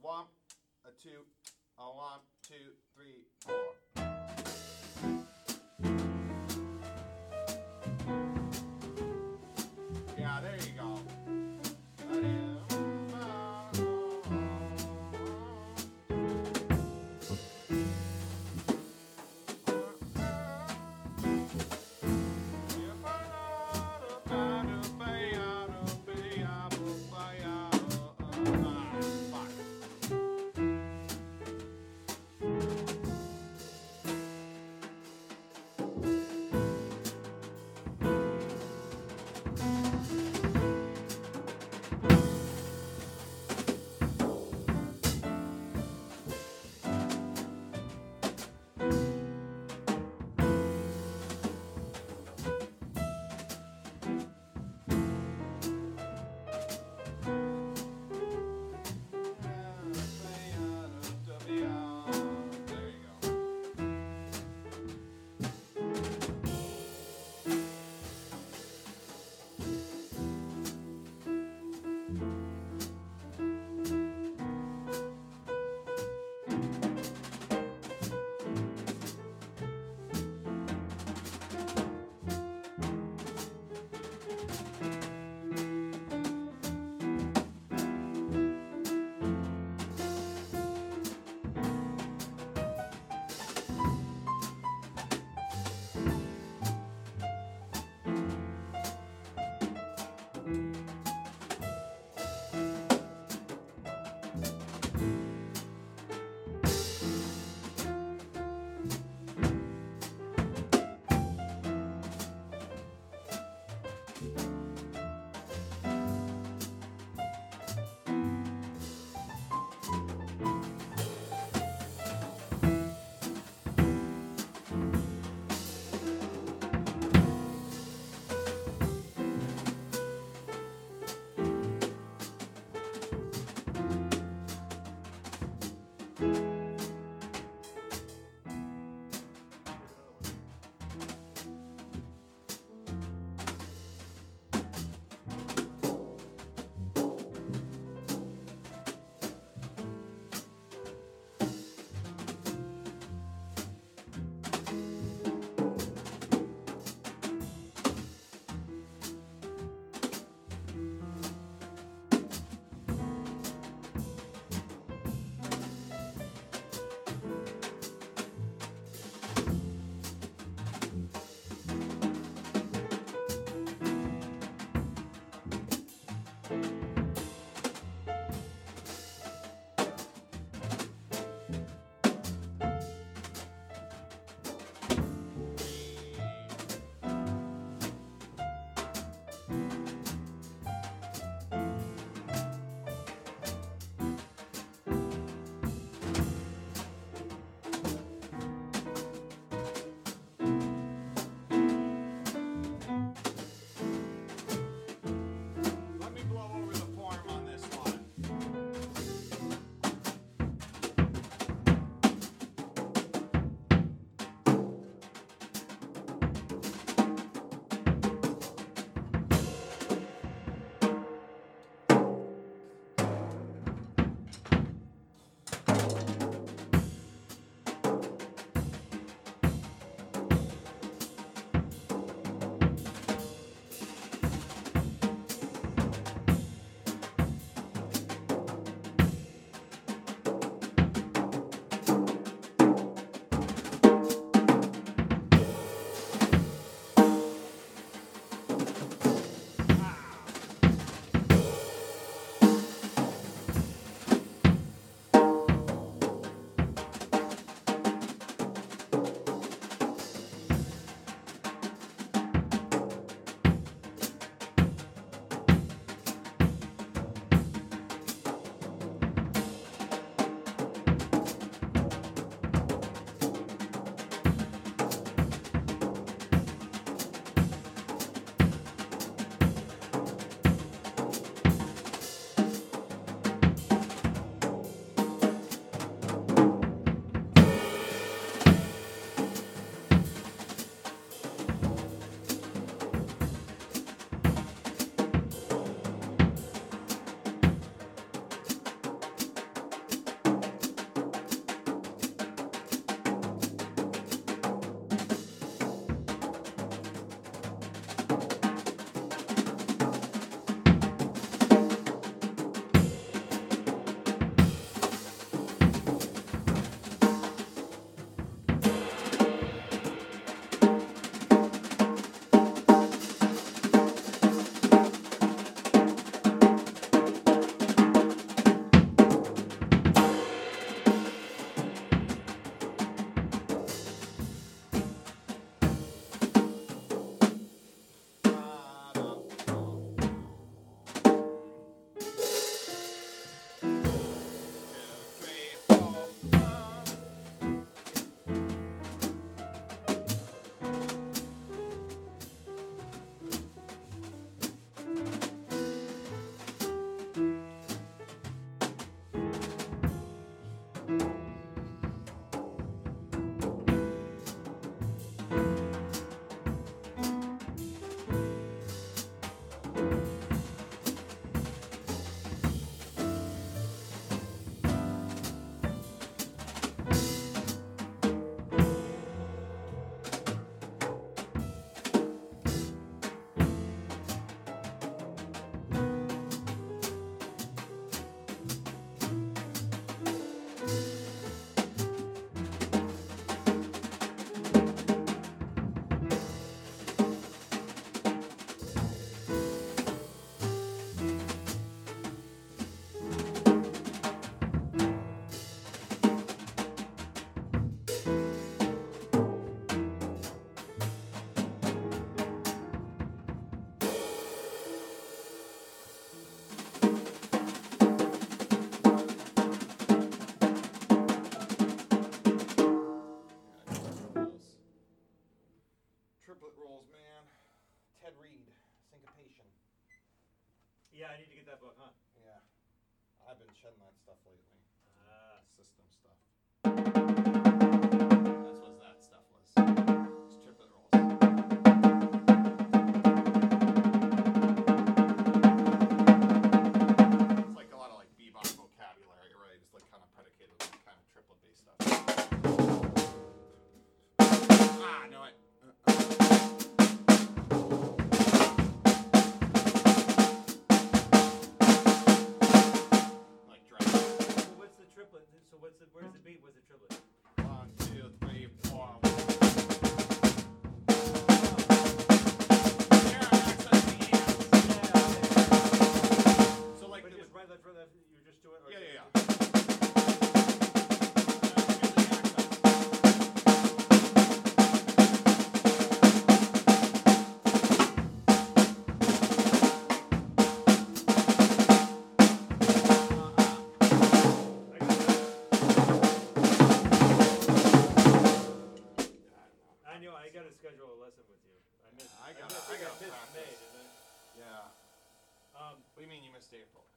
one, a two, a one, two, three, four. Yeah, there you go. Yeah, I need to get that book, huh? Yeah. I've been shedding that stuff lately. System stuff. That's what that stuff was. It's triplet rolls. It's like a lot of like bebop vocabulary, right? It's like kind of predicated on kind of triplet based stuff. Ah, no, Triplet. So where's the beat? What's the triplet? 1, 2, 3, 4. So like, just right, left, right, left. You just do it. Or yeah. I got to schedule a lesson with you. I got missed May, practice. didn't I? Yeah. What do you mean you missed April?